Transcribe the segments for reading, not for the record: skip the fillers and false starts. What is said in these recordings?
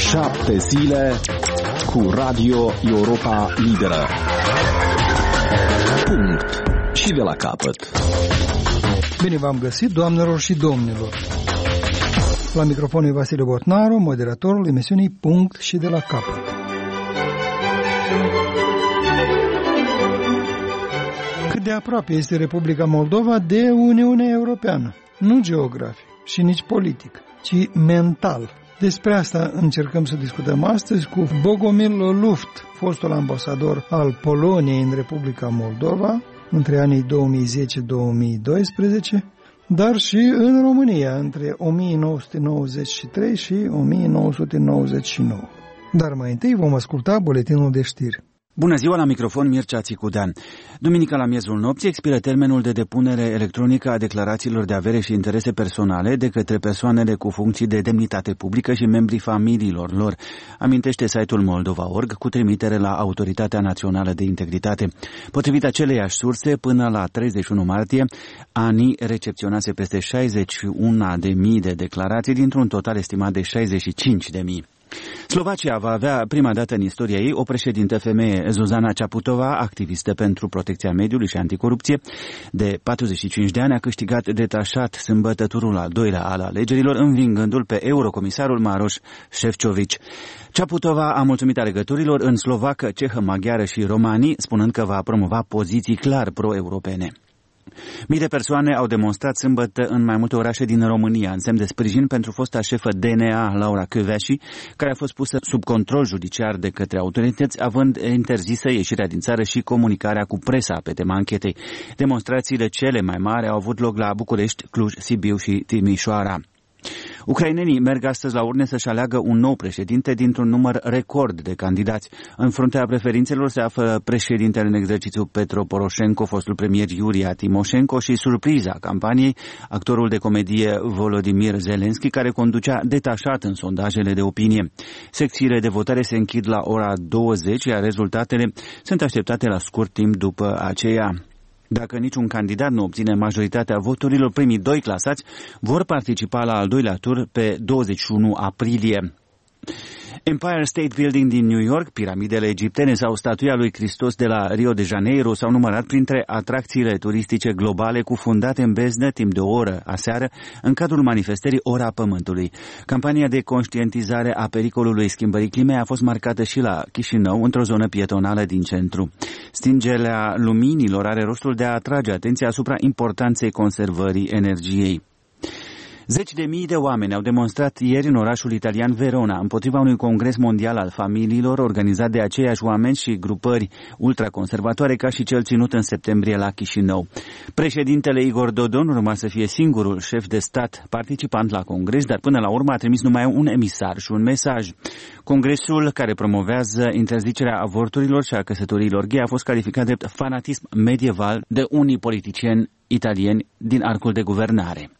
7 zile cu Radio Europa Liberă. Punct. Și de la capăt. Bine v-am găsit, doamnelor și domnilor. La microfonul Vasile Botnaru, moderatorul emisiunii Punct și de la capăt. Cât de aproape este Republica Moldova de Uniunea Europeană? Nu geografic și nici politic, ci mental. Despre asta încercăm să discutăm astăzi cu Bogomil Luft, fostul ambasador al Poloniei în Republica Moldova, între anii 2010-2012, dar și în România, între 1993 și 1999. Dar mai întâi vom asculta buletinul de știri. Bună ziua, la microfon Mircea Țicudean. Duminica la miezul nopții expiră termenul de depunere electronică a declarațiilor de avere și interese personale de către persoanele cu funcții de demnitate publică și membrii familiilor lor, amintește site-ul Moldova.org cu trimitere la Autoritatea Națională de Integritate. Potrivit aceleiași surse, până la 31 martie, ANI recepționase peste 61.000 de declarații dintr-un total estimat de 65.000. Slovacia va avea prima dată în istoria ei o președintă femeie. Zuzana Čaputová, activistă pentru protecția mediului și anticorupție, de 45 de ani, a câștigat detașat sâmbătă turul al doilea al alegerilor, învingându-l pe eurocomisarul Maroš Šefčovič. Čaputová a mulțumit alegătorilor în slovacă, cehă, maghiară și romani, spunând că va promova poziții clar pro-europene. Mii de persoane au demonstrat sâmbătă în mai multe orașe din România în semn de sprijin pentru fosta șefă DNA, Laura Kövesi, care a fost pusă sub control judiciar de către autorități, având interzisă ieșirea din țară și comunicarea cu presa pe tema anchetei. Demonstrațiile cele mai mari au avut loc la București, Cluj, Sibiu și Timișoara. Ucrainenii merg astăzi la urne să-și aleagă un nou președinte dintr-un număr record de candidați. În fruntea preferințelor se află președintele în exercițiu Petro Poroșenko, fostul premier Iulia Timoșenko și surpriza campaniei, actorul de comedie Volodymyr Zelensky, care conducea detașat în sondajele de opinie. Secțiile de votare se închid la ora 20, iar rezultatele sunt așteptate la scurt timp după aceea. Dacă niciun candidat nu obține majoritatea voturilor, primii doi clasați vor participa la al doilea tur pe 21 aprilie. Empire State Building din New York, piramidele egiptene sau statuia lui Hristos de la Rio de Janeiro s-au numărat printre atracțiile turistice globale cufundate în beznă timp de o oră aseară în cadrul manifestării Ora Pământului. Campania de conștientizare a pericolului schimbării climei a fost marcată și la Chișinău, într-o zonă pietonală din centru. Stingerea luminilor are rostul de a atrage atenția asupra importanței conservării energiei. Zeci de mii de oameni au demonstrat ieri în orașul italian Verona împotriva unui congres mondial al familiilor organizat de aceiași oameni și grupări ultraconservatoare ca și cel ținut în septembrie la Chișinău. Președintele Igor Dodon urma să fie singurul șef de stat participant la congres, dar până la urmă a trimis numai un emisar și un mesaj. Congresul, care promovează interzicerea avorturilor și a căsătoriilor gay, a fost calificat de fanatism medieval de unii politicieni italieni din arcul de guvernare.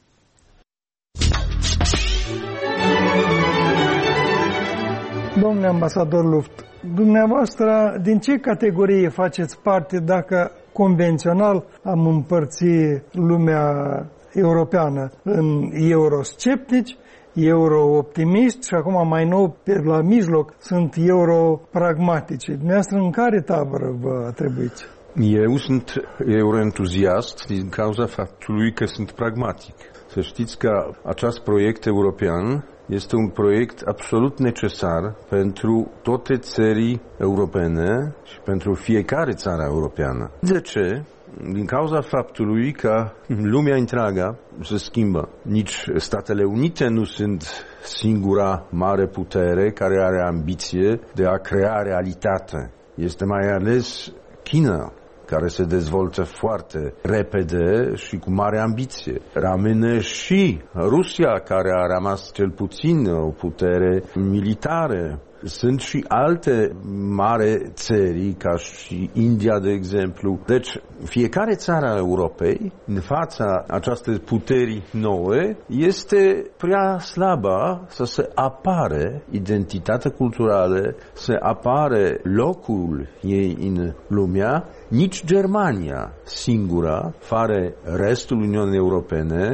Domnule ambasador Luft, dumneavoastră din ce categorie faceți parte dacă convențional am împărțit lumea europeană în eurosceptici, euro-optimiști și acum mai nou pe la mijloc sunt euro-pragmatici. Dumneavoastră în care tabără vă atribuiți? Eu sunt euroentuziast din cauza faptului că sunt pragmatic. Să știți că acest proiect european este un proiect absolut necesar pentru toate țării europene și pentru fiecare țară europeană. De ce? Din cauza faptului că lumea întreagă se schimbă. Nici Statele Unite nu sunt singura mare putere care are ambiție de a crea realitate. Este mai ales China, care se dezvoltă foarte repede și cu mare ambiție. Rămâne și Rusia, care a rămas cel puțin o putere militară. Sunt și alte mari țări, ca și India, de exemplu. Deci, fiecare țară a Europei, în fața acestei puteri nouă, este prea slabă să se apare identitatea culturală, să apare locul ei în lumea. Nici Germania singura, fără restul Uniunii Europene,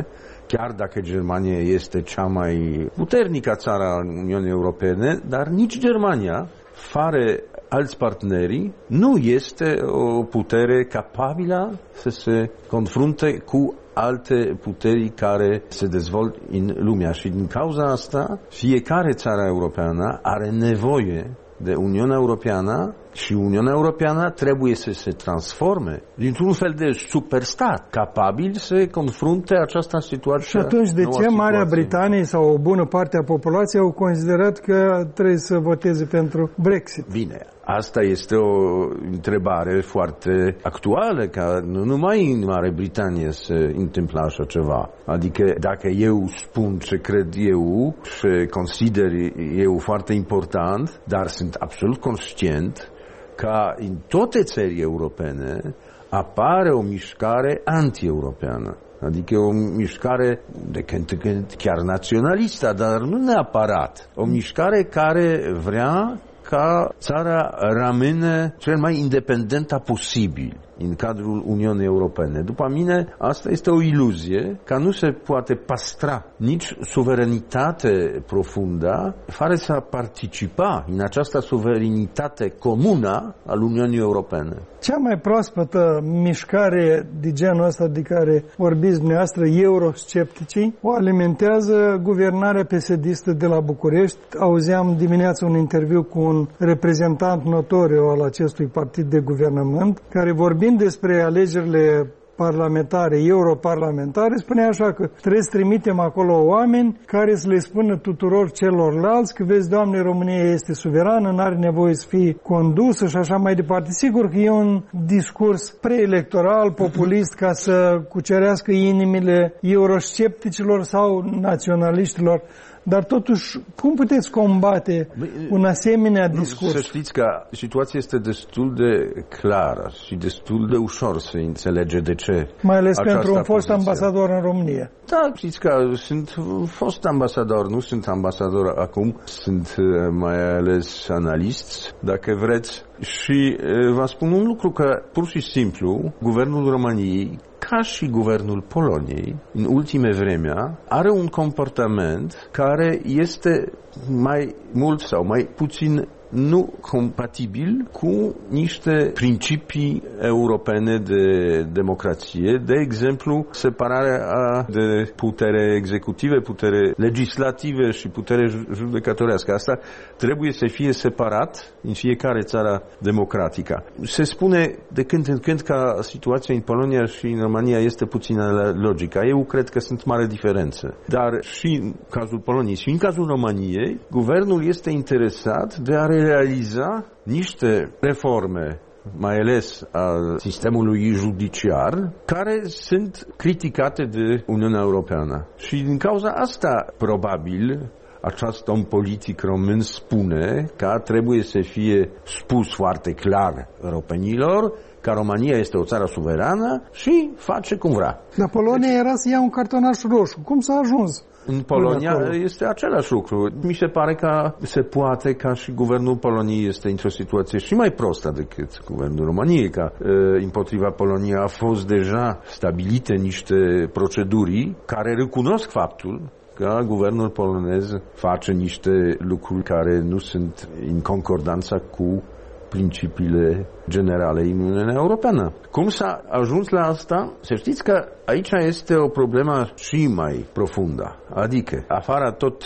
chiar dacă Germania este cea mai puternică țară a Uniunii Europene, dar nici Germania, fără alți parteneri, nu este o putere capabilă să se confrunte cu alte puteri care se dezvoltă în lumea. Și din cauza asta, fiecare țară europeană are nevoie de Uniunea Europeană și Uniunea Europeană trebuie să se transforme dintr-un fel de superstat capabil să confrunte această situație. Și atunci de ce Marea Britanie sau o bună parte a populației au considerat că trebuie să voteze pentru Brexit? Bine, asta este o întrebare foarte actuală, că nu numai în Marea Britanie se întâmplă așa ceva. Adică dacă eu spun ce cred eu și consider eu foarte important, dar sunt absolut conștient că în toate țările europene apare o mișcare anti-europeană. Adică o mișcare de când în când chiar naționalistă, dar nu neapărat. O mișcare care vrea ca țara rămâne cel mai independentă posibil în cadrul Uniunii Europene. După mine, asta este o iluzie, că nu se poate păstra nici suveranitate profundă fără să participa în această suveranitate comună al Uniunii Europene. Cea mai proaspătă mișcare de genul ăsta de care vorbiți dumneavoastră, euroscepticii, o alimentează guvernarea PSD-istă de la București. Auzeam dimineața un interviu cu un reprezentant notoriu al acestui partid de guvernământ, care vorbind despre alegerile parlamentare, europarlamentare, spunea așa că trebuie să trimitem acolo oameni care să le spună tuturor celorlalți că, vezi, Doamne, România este suverană, n-are nevoie să fie condusă și așa mai departe. Sigur că e un discurs preelectoral, populist, ca să cucerească inimile euroscepticilor sau naționaliștilor. Dar totuși, cum puteți combate un asemenea discurs? Să știți că situația este destul de clară și destul de ușor să înțelege de ce. Mai ales pentru un fost ambasador în România. Da, știți că sunt fost ambasador, nu sunt ambasador acum, sunt mai ales analist, dacă vreți. Și vă spun un lucru, că pur și simplu, guvernul României, ca și guvernul Poloniei, în ultime vreme, are un comportament care este mai mult sau mai puțin nu compatibil cu niște principii europene de democrație, de exemplu, separarea de putere executive, putere legislative și putere judecătorească. Asta trebuie să fie separat în fiecare țară democratică. Se spune de când în când că situația în Polonia și în România este puțin logică. Eu cred că sunt mari diferențe. Dar și în cazul Poloniei și în cazul României, guvernul este interesat de a realiza niște reforme, mai ales al sistemului judiciar, care sunt criticate de Uniunea Europeană. Și din cauza asta, probabil, acest om politic român spune că trebuie să fie spus foarte clar europenilor că România este o țară suverană și face cum vrea. Dar Polonia era să ia un cartonaș roșu. Cum s-a ajuns? În Polonia este același lucru. Mi se pare că se poate ca și guvernul Poloniei este într-o situație și mai prostă decât guvernul României, că împotriva Poloniei a fost deja stabilite niște proceduri care recunosc faptul că guvernul polonez face niște lucruri care nu sunt în concordanță cu principiile generale în Uniunea Europeană. Cum s-a ajuns la asta? Să știți că aici este o problemă și mai profundă. Adică, afară tot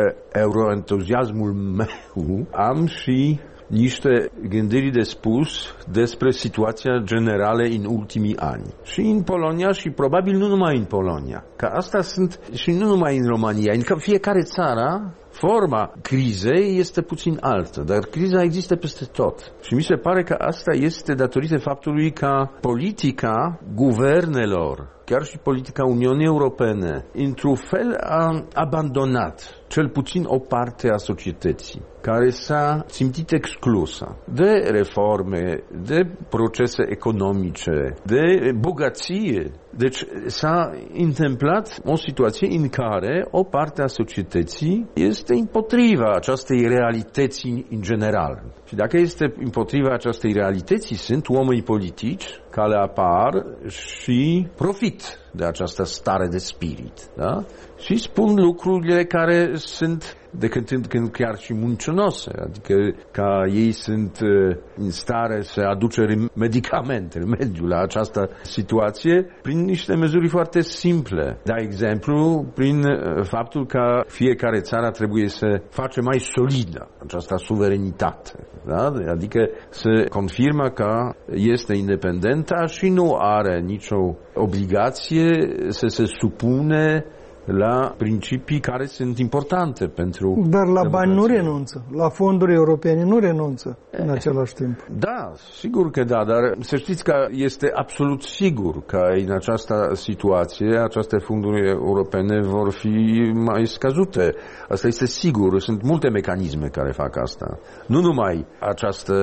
euroentuziasmul meu, am și niște gândiri de spus despre situația generală în ultimii ani. Și în Polonia și probabil nu numai în Polonia. Că asta sunt și nu numai în România. În fiecare țară, forma crizei este puțin altă, dar criza există peste tot. Și mi se pare că asta este datorită faptului că politica guvernelor, chiar și politica Uniunii Europene, într-un fel a abandonat cel puțin o parte a societății care s-a simțit exclusă de reforme, de procese economice, de bogăție Deci s-a întâmplat o situație în care o parte a societății este împotriva acestei realități în general. Și dacă este împotriva acestei realități, sunt oameni politici care apar și profit de această stare de spirit, da? Și spun lucrurile care sunt de când în când chiar și muncinoase, adică ca ei sunt în stare să aducă remediul la această situație prin niște măsuri foarte simple. De exemplu, prin faptul că fiecare țară trebuie să face mai solidă această suverenitate. Da? Adică să confirmă că este independentă și nu are nicio obligație să se supune la principii care sunt importante pentru... Dar la bani nu renunță, la fonduri europene nu renunță în același timp. Da, sigur că da, dar să știți că este absolut sigur că în această situație aceste fonduri europene vor fi mai scăzute. Asta este sigur, sunt multe mecanisme care fac asta. Nu numai această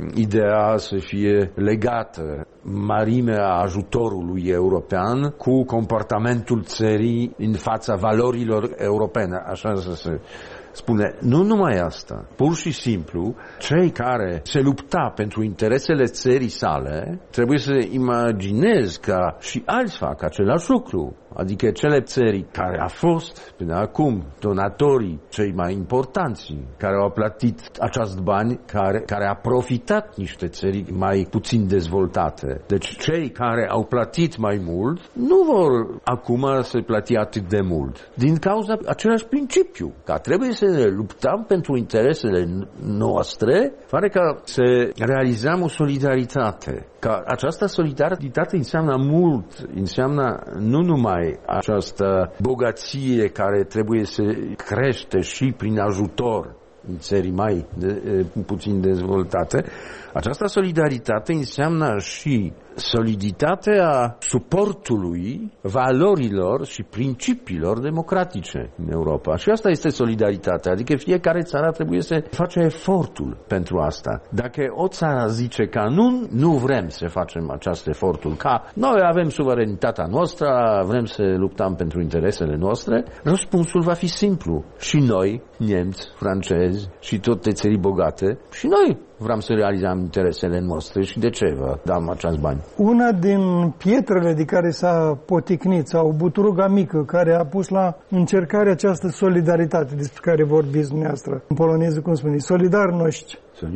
idee să fie legată mărimea ajutorului european cu comportamentul țării în fața valorilor europene, așa să se spune. Nu numai asta, pur și simplu, cei care se lupta pentru interesele țării sale trebuie să imaginezi că și alții fac același lucru. Adică cele țări care au fost până acum donatorii cei mai importanți, care au plătit acești bani, care a profitat niște țări mai puțin dezvoltate. Deci cei care au plătit mai mult nu vor acum să plăti atât de mult. Din cauza același principiu, că trebuie să ne luptăm pentru interesele noastre, fără ca să realizăm o solidaritate. Că această solidaritate înseamnă mult, înseamnă nu numai această bogăție care trebuie să crește și prin ajutor în țări mai puțin dezvoltate. Această solidaritate înseamnă și soliditatea suportului valorilor și principiilor democratice în Europa. Și asta este solidaritatea, adică fiecare țară trebuie să face efortul pentru asta. Dacă o țară zice că nu vrem să facem acest efortul, că noi avem suverenitatea noastră, vrem să luptăm pentru interesele noastre, răspunsul va fi simplu. Și noi, nemți, francezi și toate țări bogate, și noi vrem să realizăm interesele noastre și de ce vă dăm acești bani? Una din pietrele de care s-a poticnit sau buturuga mică care a pus la încercare această solidaritate despre care vorbiți dumneavoastră, în poloneză cum spune, solidarność.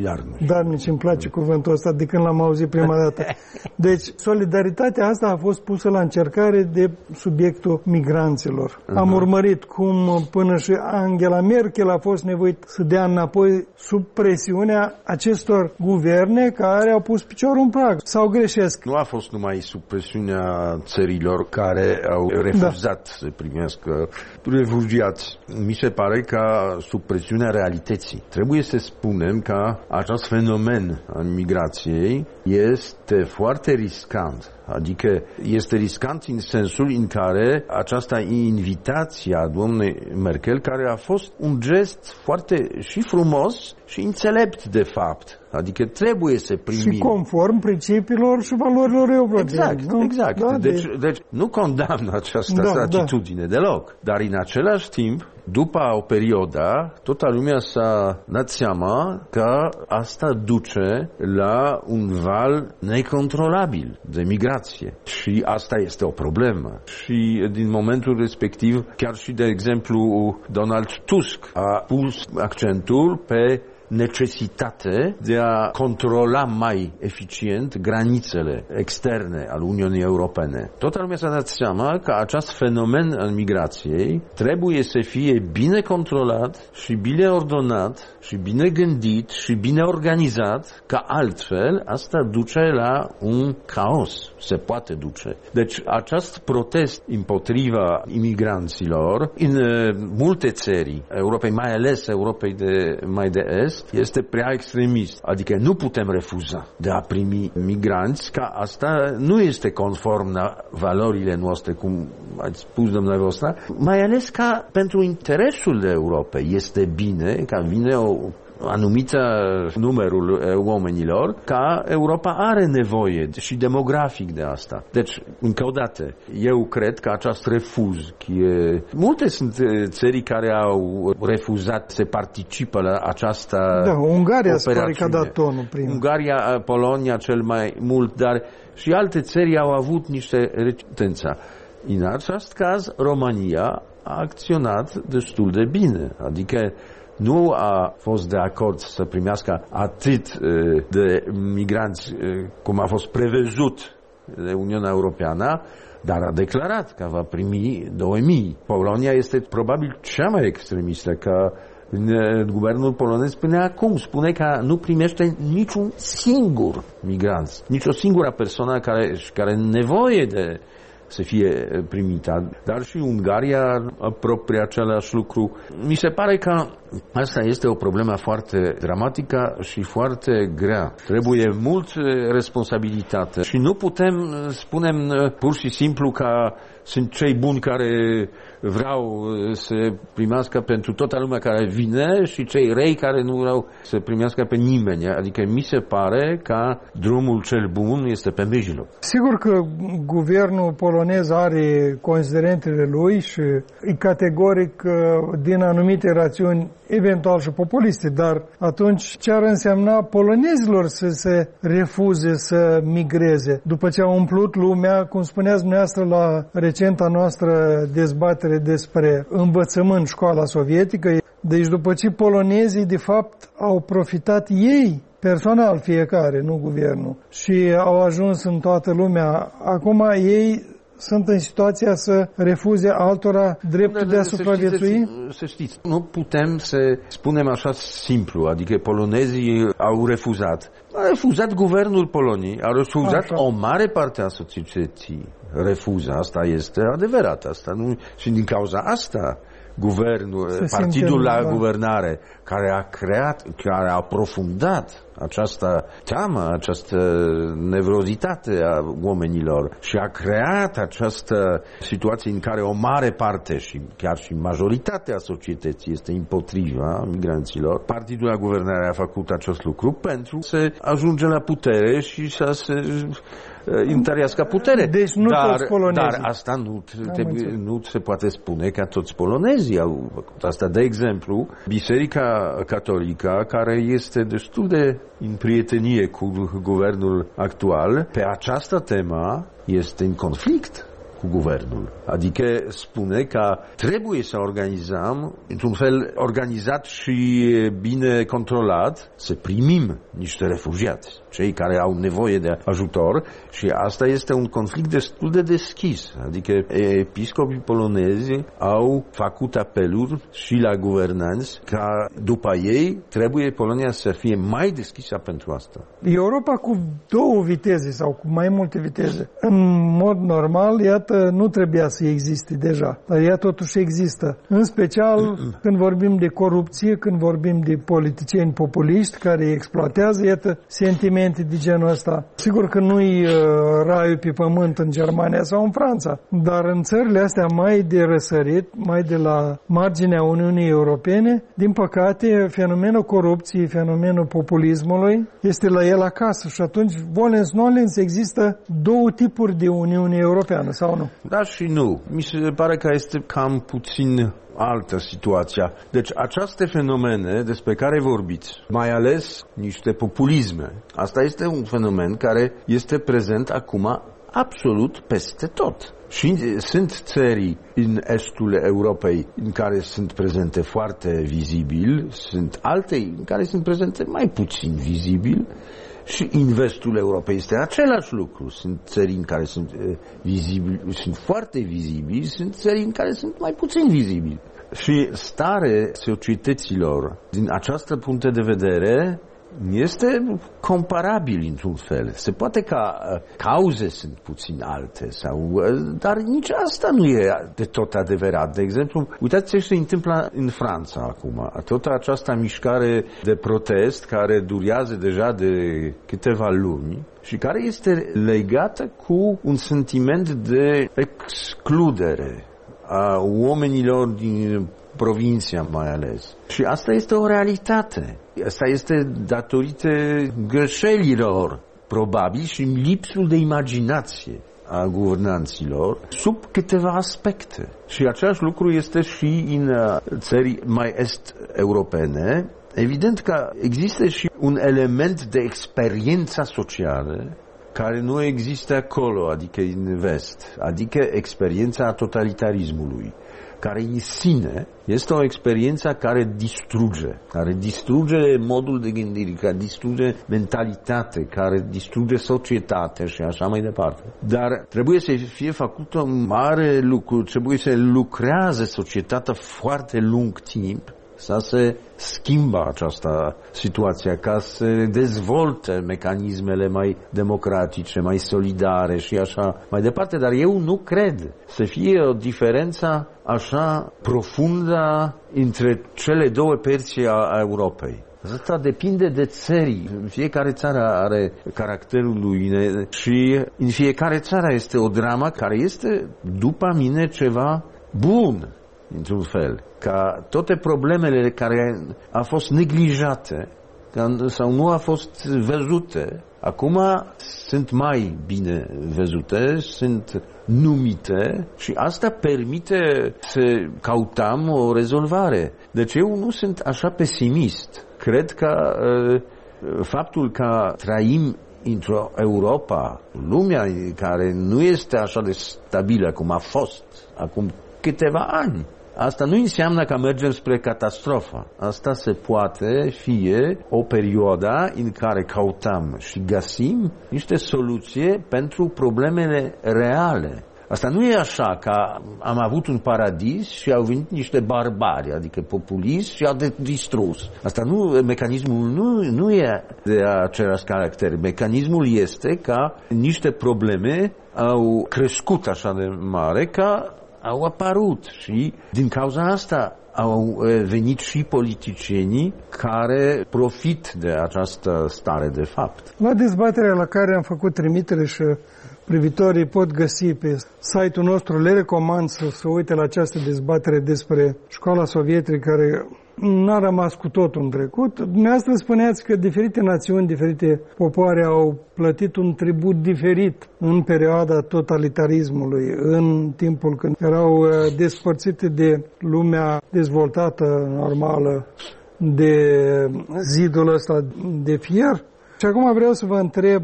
Dar nici îmi place cuvântul ăsta de când l-am auzit prima dată. Deci, solidaritatea asta a fost pusă la încercare de subiectul migranților. Am urmărit cum până și Angela Merkel a fost nevoit să dea înapoi sub presiunea acestor guverne care au pus piciorul în prag. Sau greșesc? Nu a fost numai sub presiunea țărilor care au refuzat să primească refugiați. Mi se pare că sub presiunea realității. Trebuie să spunem că acest fenomen al migrației este foarte riscant. Adică este riscant în sensul în care această invitație a doamnei Merkel, care a fost un gest foarte și frumos și înțelept de fapt. Adică trebuie să primim. Și conform principiilor și valorilor europene. Exact, nu? Exact. Da, deci nu condamn această atitudine deloc. Dar în același timp, după o perioadă, toată lumea s-a dat seama că asta duce la un val necontrolabil de migrație. Și asta este o problemă. Și din momentul respectiv, chiar și de exemplu Donald Tusk a pus accentul pe necesitate de a controla mai eficient granițele externe ale Uniunii Europene. Toată lumea s-a dat seama că acest fenomen al migrației trebuie să fie bine controlat și bine ordonat și bine gândit și bine organizat, că altfel asta duce la un caos. Se poate duce. Deci acest protest împotriva imigranților în multe țări Europei, mai ales Europei mai de Est, este prea extremist. Adică nu putem refuza de a primi migranți, că asta nu este conform la valorile noastre, cum ați spus dumneavoastră, mai ales că pentru interesul Europei este bine că vine anumită numărul oamenilor, ca Europa are nevoie și demografic de asta. Deci, încă o dată, eu cred că acest refuz, multe sunt țări care au refuzat să participă la această Ungaria se pare că a dat tonul prima. Ungaria, Polonia cel mai mult, dar și alte țări au avut niște reticență. În acest caz, România a acționat destul de bine, adică nu a fost de acord să primească atât de migranți cum a fost prevăzut de Uniunea Europeană, dar a declarat că va primi 2000. Polonia este probabil cea mai extremistă, că guvernul polonez până acum spune că nu primește niciun singur migrant, nicio singură persoană care are nevoie de să fie primită. Dar și Ungaria apropie același lucru. Mi se pare că asta este o problemă foarte dramatică și foarte grea. Trebuie mult responsabilitate și nu putem spunem pur și simplu că sunt cei buni care vreau să primească pentru toată lumea care vine și cei răi care nu vreau să primească pe nimeni. Adică mi se pare că drumul cel bun este pe mijloc. Sigur că guvernul polonez are considerentele lui și e categoric din anumite rațiuni eventual și populiste, dar atunci ce ar însemna polonezilor să se refuze să migreze? După ce au umplut lumea, cum spuneați dumneavoastră la recenta noastră dezbatere despre învățământ, școala sovietică, deci după ce polonezii de fapt au profitat ei personal fiecare, nu guvernul, și au ajuns în toată lumea, acum ei sunt în situația să refuze altora dreptul de a supraviețui? Să știți, nu putem să spunem așa simplu, adică polonezii au refuzat. A refuzat guvernul Poloniei, a refuzat o mare parte a societății. Refuză, asta este adevărat, asta nu, și din cauza asta guvernul, partidul la guvernare, care a creat, care a aprofundat această teamă, această nevrozitate a oamenilor și a creat această situație în care o mare parte și chiar și majoritatea societății este împotriva migranților. Partidul la guvernare a făcut acest lucru pentru să ajunge la putere și să se întărească putere. Deci nu toți polonezii. Dar asta nu se poate spune că toți polonezii au făcut asta. De exemplu, Biserica Catolică, care este destul de în prietenie cu guvernul actual, pe această temă este în conflict cu guvernul. Adică spune că trebuie să organizăm, într-un fel organizat și bine controlat, să primim niște refugiați, cei care au nevoie de ajutor, și asta este un conflict destul de deschis. Adică episcopii polonezi au făcut apeluri și la guvernanți ca după ei trebuie Polonia să fie mai deschisă pentru asta. Europa cu două viteze sau cu mai multe viteze. În mod normal, iată, nu trebuia să existe deja, dar ea totuși există. În special când vorbim de corupție, când vorbim de politicieni populiști care exploatează, iată, sentimente de genul ăsta. Sigur că nu-i raiul pe pământ în Germania sau în Franța, dar în țările astea mai de răsărit, mai de la marginea Uniunii Europene, din păcate, fenomenul corupției, fenomenul populismului este la el acasă și atunci, volens-nolens, există două tipuri de Uniune Europeană, sau nu? Da și nu. Mi se pare că este cam puțin altă situație. Deci aceste fenomene despre care vorbiți, mai ales niște populisme, asta este un fenomen care este prezent acum absolut peste tot. Și sunt țări în estul Europei în care sunt prezente foarte vizibil, sunt alte în care sunt prezente mai puțin vizibil, și în vestul Europei este același lucru. Sunt țări în care sunt vizibili, sunt foarte vizibili, sunt țări în care sunt mai puțin vizibili. Și starea societăților din această punct de vedere este comparabil într-un fel. Se poate ca cauze sunt puțin alte, dar nici asta nu e de tot adevărat. De exemplu, uitați ce se întâmplă în Franța acum. Tot această mișcare de protest care durează deja de câteva luni și care este legată cu un sentiment de excludere a oamenilor din provincia mai ales. Și asta este o realitate. Asta este datorită greșelilor, probabil, și lipsul de imaginație a guvernanților sub câteva aspecte. Și același lucru este și în țări mai est-europene. Evident că există și un element de experiență socială care nu există acolo, adică în vest, adică experiența totalitarismului, care în sine este o experiență care distruge modul de gândire, care distruge mentalitate, care distruge societatea și așa mai departe. Dar trebuie să fie făcut un mare lucru, trebuie să lucreze societatea foarte lung timp să se schimbă această situație, ca să dezvolte mecanismele mai democratice, mai solidare și așa mai departe. Dar eu nu cred să fie o diferență așa profundă între cele două părți a Europei. Asta depinde de țări. Fiecare țară are caracterul lui și în fiecare țară este o dramă care este, după mine, ceva bun, într-un fel. Ca toate problemele care au fost neglijate sau nu au fost văzute, acum sunt mai bine văzute, sunt numite și asta permite să căutăm o rezolvare. Deci eu nu sunt așa pesimist. Cred că faptul că trăim într-o Europa, lumea care nu este așa de stabilă cum a fost acum câteva ani, asta nu înseamnă că mergem spre catastrofă. Asta se poate fie o perioadă în care căutăm și găsim niște soluții pentru problemele reale. Asta nu e așa că am avut un paradis și au venit niște barbari, adică populiști, și au distrus. Asta nu, mecanismul nu e de același caracter. Mecanismul este că niște probleme au crescut așa de mare că au apărut și din cauza asta au venit și politicienii care profit de această stare de fapt. La dezbaterea la care am făcut trimitere și privitorii pot găsi pe site-ul nostru, le recomand să uite la această dezbatere despre școala sovietică care n-a rămas cu totul în trecut. Dumneavoastră spuneați că diferite națiuni, diferite popoare au plătit un tribut diferit în perioada totalitarismului, în timpul când erau despărțite de lumea dezvoltată, normală, de zidul ăsta de fier. Și acum vreau să vă întreb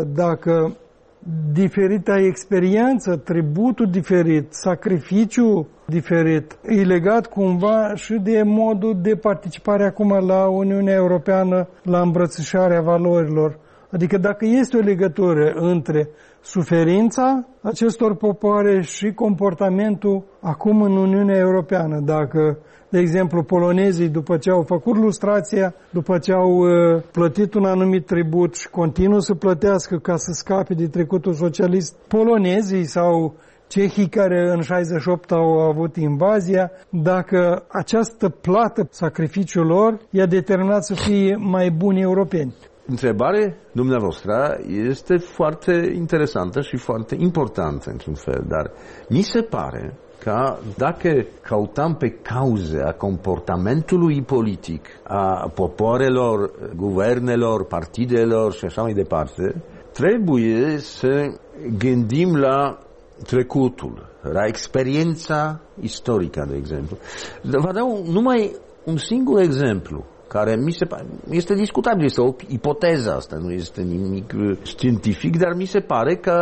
dacă diferita experiență, tributul diferit, sacrificiu diferit, e legat cumva și de modul de participare acum la Uniunea Europeană, la îmbrățișarea valorilor. Adică dacă este o legătură între suferința acestor popoare și comportamentul acum în Uniunea Europeană, dacă, de exemplu, polonezii, după ce au făcut lustrația, după ce au plătit un anumit tribut și continuă să plătească ca să scape de trecutul socialist, polonezii sau cehii care în 68 au avut invazia, dacă această plată, sacrificiul lor, i-a determinat să fie mai buni europeni. Întrebare dumneavoastră este foarte interesantă și foarte importantă într-un fel, dar mi se pare că dacă căutăm pe cauze a comportamentului politic, a popoarelor, guvernelor, partidelor și așa mai departe, trebuie să gândim la trecutul, la experiența istorică, de exemplu. Vă dau numai un singur exemplu care mi se pare, este discutabil, este o ipoteză asta, nu este nimic științific, dar mi se pare că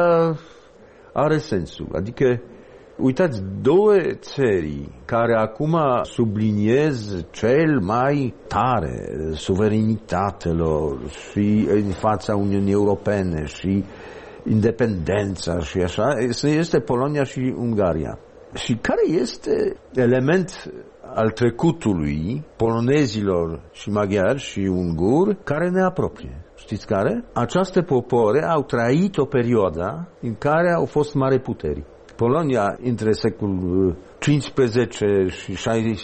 are sensul. Adică, uitați, două țări care acum subliniez cel mai tare suverenitatea și în fața Uniunii Europene și independența și așa, este Polonia și Ungaria. Și care este element al trecutului polonezilor și maghiari și unguri care ne apropie? Știți care? Această popoare au trăit o perioadă în care au fost mari puteri. Polonia între secolul 15 și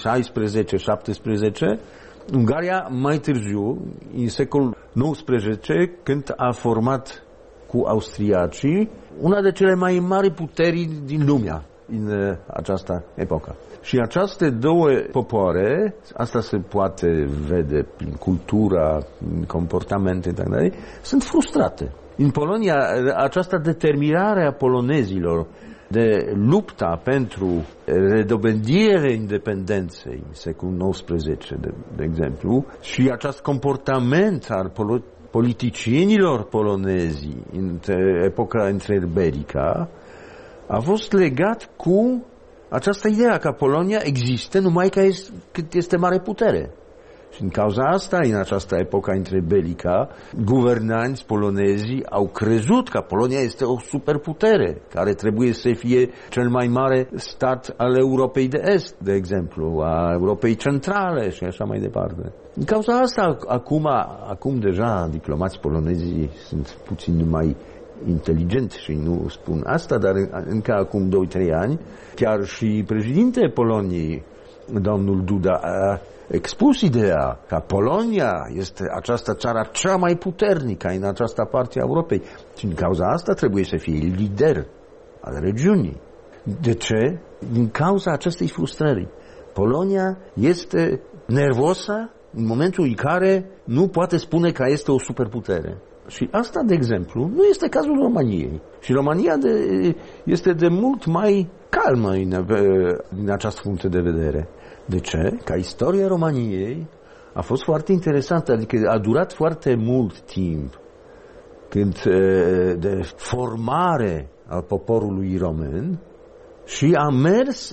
16-17, Ungaria mai târziu, în secolul 19, când a format cu austriacii una de cele mai mari puteri din lumea în această epocă. Și aceste două popoare, asta se poate vede prin cultura, prin comportamente, sunt frustrate. În Polonia, această determinare a polonezilor de lupta pentru redobândirea independenței în secolul XIX, de exemplu, și acest comportament al politicienilor polonezi în epoca interbelică a fost legat cu această idee că Polonia există numai cât este mare putere. Și în cauza asta, în această epocă interbelică, guvernanți polonezi au crezut că Polonia este o superputere, care trebuie să fie cel mai mare stat al Europei de Est, de exemplu, a Europei Centrale și așa mai departe. În cauza asta, acum deja diplomații polonezi sunt puțin mai inteligenți și nu spun asta, dar încă acum 2-3 ani, chiar și președintele Poloniei, domnul Duda, a expus ideea că Polonia este această țară cea mai puternică în această parte a Europei și în cauza asta trebuie să fie lider al regiunii. De ce? Din cauza acestei frustrări. Polonia este nervosă în momentul în care nu poate spune că este o superputere. Și asta, de exemplu, nu este cazul României. Și România este de mult mai calmă din această punct de vedere. De ce? Ca istoria României a fost foarte interesantă, adică a durat foarte mult timp când de formare al poporului român și a mers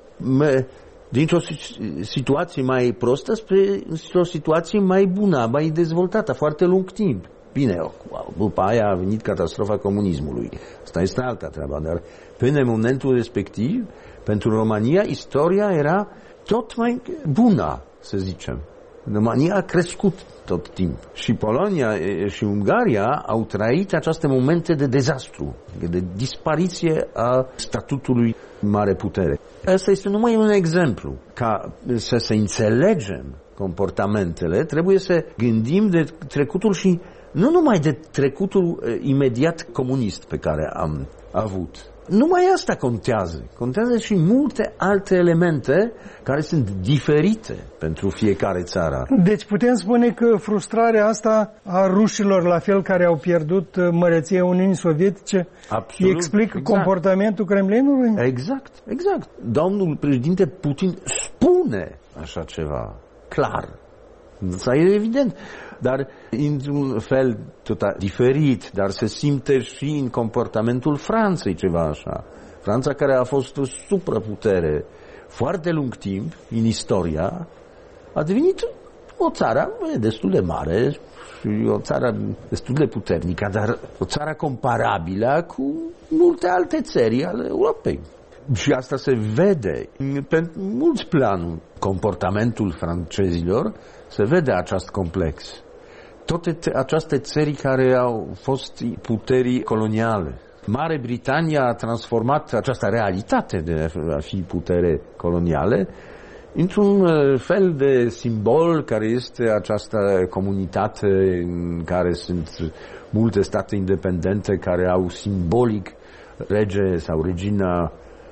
dintr-o situație mai prostă spre o situație mai bună, mai dezvoltată, foarte lung timp. Bine, după aia a venit catastrofa comunismului. Asta este alta treabă, dar până în momentul respectiv, pentru România, istoria era tot mai bună, să zicem. România a crescut tot timpul. Și Polonia și Ungaria au trăit aceste momente de dezastru, de dispariție a statutului mare putere. Asta este numai un exemplu. Ca să înțelegem comportamentele, trebuie să gândim de trecutul și nu numai de trecutul imediat comunist pe care am avut. Numai asta contează. Contează și multe alte elemente care sunt diferite pentru fiecare țară. Deci putem spune că frustrarea asta a rușilor, la fel care au pierdut măreția Uniunii Sovietice, absolut, explică comportamentul Kremlinului? Exact. Domnul președinte Putin spune așa ceva, clar. Asta e evident. Dar într-un fel tot diferit, dar se simte și în comportamentul Franței ceva așa. Franța, care a fost o supraputere foarte lung timp în istoria, a devenit o țară destul de mare și o țară destul de puternică, dar o țară comparabilă cu multe alte țări ale Europei. Și asta se vede pe mulți planuri. Comportamentul francezilor se vede acest complex. Toate aceste țări care au fost puteri coloniale. Marea Britanie a transformat această realitate de a fi putere coloniale într-un fel de simbol care este această comunitate în care sunt multe state independente care au simbolic rege sau regina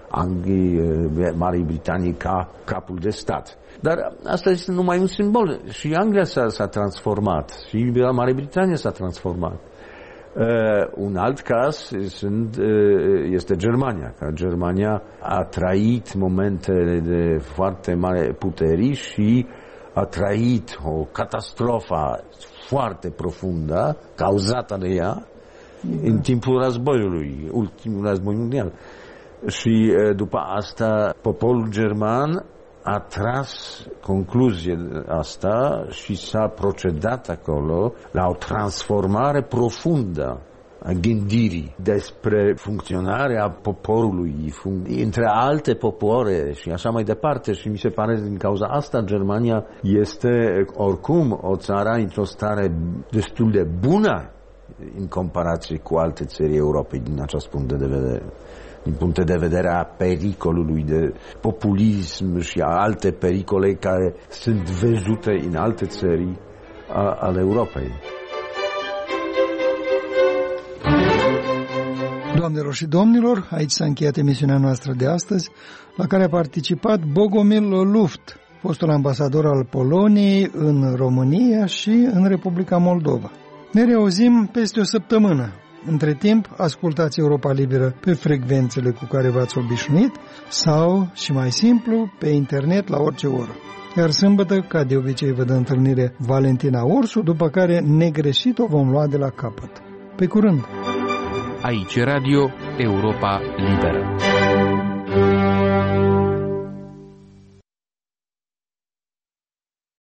Angliei, Marii Britanii ca capul de stat. Dar asta este numai un simbol. Și Anglia s-a transformat. Și Marea Britanie s-a transformat. Un alt caz este Germania. Că Germania a trăit momente de foarte mare putere și a trăit o catastrofă foarte profundă cauzată de ea în timpul războiului, ultimul război mondial. Și după asta poporul german a tras concluzia asta și s-a procedat acolo la o transformare profundă a gândirii despre funcționarea poporului între alte popoare și așa mai departe. Și mi se pare din cauza asta Germania este oricum o țară într-o stare destul de bună în comparație cu alte țări Europei din acest punct de vedere. Din punct de vedere a pericolului de populism și a alte pericole care sunt văzute în alte țări ale Europei. Doamnelor și domnilor, aici s-a încheiat emisiunea noastră de astăzi, la care a participat Bogomil Luft, fostul ambasador al Poloniei în România și în Republica Moldova. Ne reauzim peste o săptămână. Între timp, ascultați Europa Liberă pe frecvențele cu care v-ați obișnuit sau, și mai simplu, pe internet la orice oră. Iar sâmbătă, ca de obicei, vă dă întâlnire Valentina Ursu, după care negreșit o vom lua de la capăt. Pe curând! Aici Radio Europa Liberă.